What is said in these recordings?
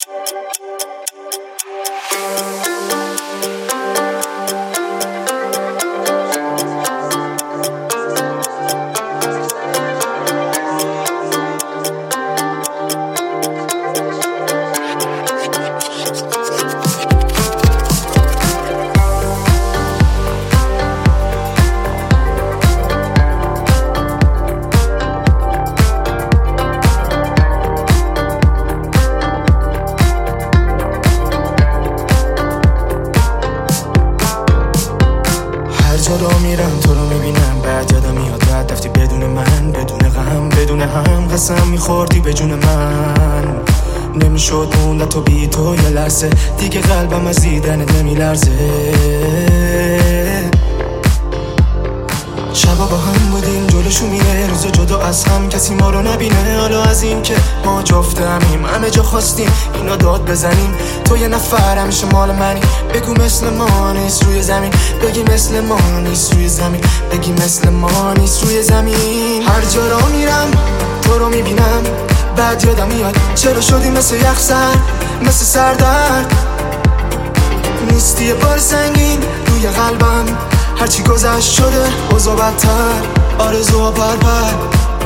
جلو میرم تو رو میبینم، بعد یادم میاد بعد رفتی بدون من، بدون غم بدون هم، قسم میخوردی به جون من. نمیشد موند تو بی تو یه لحظه دیگه، قلبم از دیدنت نمیلرزه. شبا با هم بودیم جلوشو میره، روزا جدا از هم کسی ما رو نبینه. حالا از این که ما جفتمیم همه جا خواستیم اینو داد بزنیم. تو یه نفر همیشه مال منی، بگو مثل ما نیست روی زمین، بگی مثل ما نیست روی زمین، بگی مثل ما نیست روی زمین. هر جا را میرم تو رو میبینم، بعد یادم میاد چرا شدی مثل یخ سر، مثل سردرد. نیستی یه بار سنگین روی قلبم، هرچی گذشت شده اوضاع بدتر، آرزوها پرپر.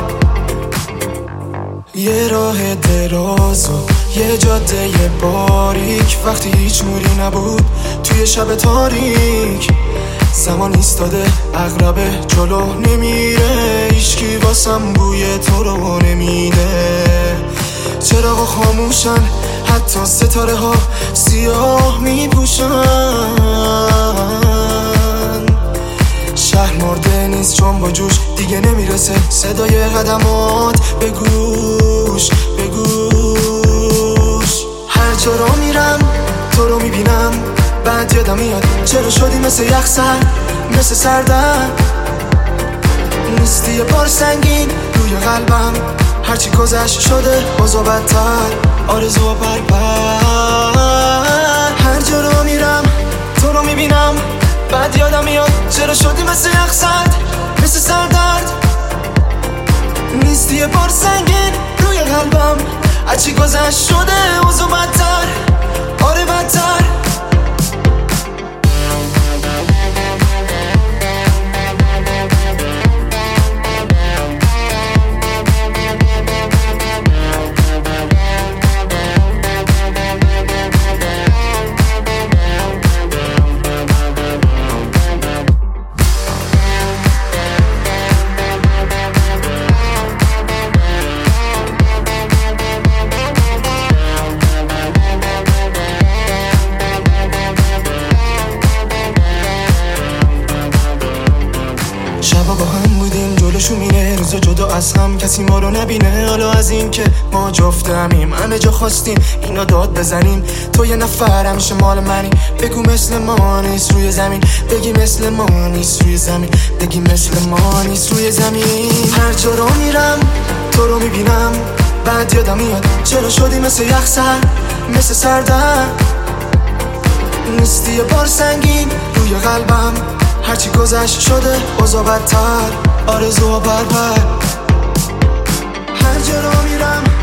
یه راه دراز و یه جاده باریک، وقتی هیچ نوری نبود توی شب تاریک. زمان ایستاده عقربه جلو نمیره، هیچکی واسم بوی تو رو نمیده. چراغا خاموشن حتی ستاره ها سیاه میپوشن. شهر مرده نیست چون با جوش دیگه نمیرسه صدای قدمات به گوش به گوش. هر جا را میرم تو رو میبینم، بعد یادم میاد چرا شدی مثل یخ سر، مثل سردرد. نیستی یه بار سنگین روی قلبم، هرچی گذشت شده اوضاع بدتر، آرزوها پرپر. هر جا را میرم تو رو میبینم، بعد یادم میاد چرا شدی مثل یخ سرد، مثل سردرد. نیستی یه بار سنگین روی قلبم، هرچی گذشت شده اوضاع بدتر، آره بدتر. شبا با هم بودیم جلوشو میره، روزا جدا از هم کسی ما رو نبینه. حالا از این که ما جفتمیم همه جا خواستیم اینو داد بزنیم. تو یه نفر همیشه مال منی، بگو مثل ما نیست روی زمین، بگی مثل ما نیست روی زمین، بگی مثل ما نیست روی زمین. هر جا رو میرم تو رو میبینم، بعد یادم میاد چرا شدی مثل یخ سر، مثل سردرد. نیستی یه بار سنگین روی قلبم، هرچی گذشت شده اوضاع بدتر، آرزوها پرپر. هر جا را میرم